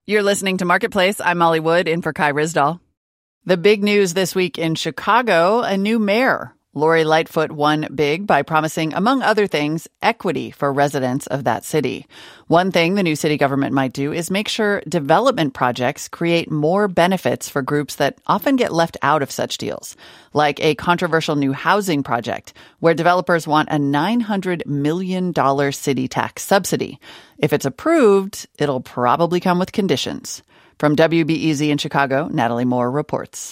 You're listening to Marketplace. I'm Molly Wood, in for Kai Ryssdal. The big news this week in Chicago, a new mayor. Lori Lightfoot won big by promising, among other things, equity for residents of that city. One thing the new city government might do is make sure development projects create more benefits for groups that often get left out of such deals, like a controversial new housing project where developers want a $900 million city tax subsidy. If it's approved, it'll probably come with conditions. From WBEZ in Chicago, Natalie Moore reports.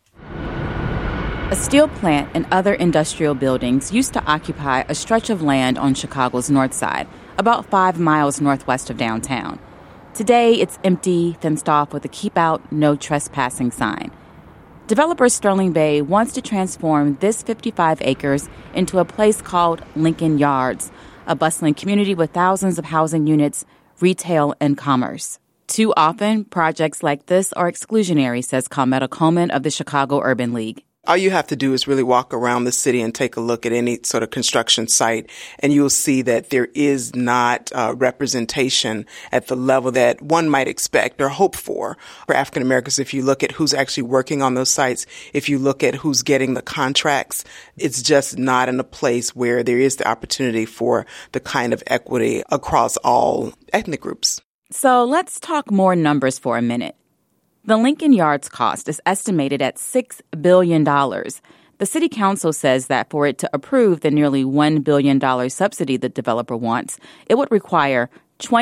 A steel plant and other industrial buildings used to occupy a stretch of land on Chicago's north side, about 5 miles northwest of downtown. Today, it's empty, fenced off with a keep out, no trespassing sign. Developer Sterling Bay wants to transform this 55 acres into a place called Lincoln Yards, a bustling community with thousands of housing units, retail, and commerce. Too often, projects like this are exclusionary, says Carmetta Coleman of the Chicago Urban League. All you have to do is really walk around the city and take a look at any sort of construction site, and you'll see that there is not representation at the level that one might expect or hope for African Americans. If you look at who's actually working on those sites, if you look at who's getting the contracts, it's just not in a place where there is the opportunity for the kind of equity across all ethnic groups. So let's talk more numbers for a minute. The Lincoln Yards cost is estimated at $6 billion. The city council says that for it to approve the nearly $1 billion subsidy the developer wants, it would require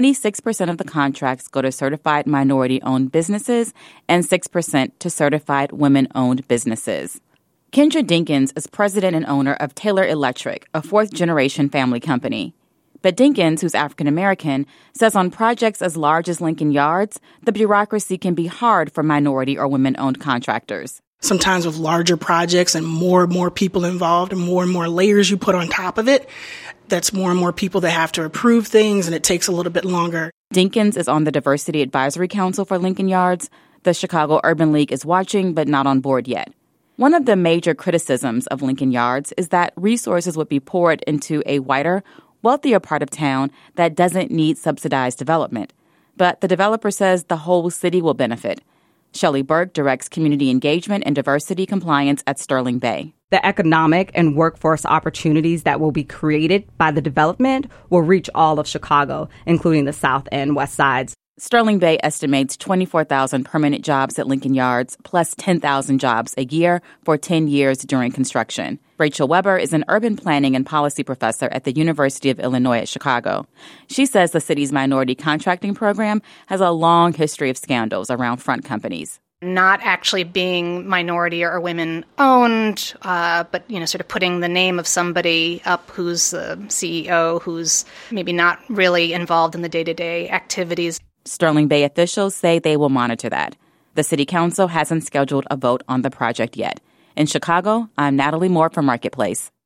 26% of the contracts go to certified minority-owned businesses and 6% to certified women-owned businesses. Kendra Dinkins is president and owner of Taylor Electric, a fourth-generation family company. But Dinkins, who's African-American, says on projects as large as Lincoln Yards, the bureaucracy can be hard for minority or women-owned contractors. Sometimes with larger projects and more people involved and more layers you put on top of it, that's more and more people that have to approve things, and it takes a little bit longer. Dinkins is on the Diversity Advisory Council for Lincoln Yards. The Chicago Urban League is watching, but not on board yet. One of the major criticisms of Lincoln Yards is that resources would be poured into a wider, wealthier part of town that doesn't need subsidized development. But the developer says the whole city will benefit. Shelley Burke directs community engagement and diversity compliance at Sterling Bay. The economic and workforce opportunities that will be created by the development will reach all of Chicago, including the south and west sides. Sterling Bay estimates 24,000 permanent jobs at Lincoln Yards, plus 10,000 jobs a year for 10 years during construction. Rachel Weber is an urban planning and policy professor at the University of Illinois at Chicago. She says the city's minority contracting program has a long history of scandals around front companies. Not actually being minority or women owned, but, sort of putting the name of somebody up who's the CEO, who's maybe not really involved in the day-to-day activities. Sterling Bay officials say they will monitor that. The city council hasn't scheduled a vote on the project yet. In Chicago, I'm Natalie Moore for Marketplace.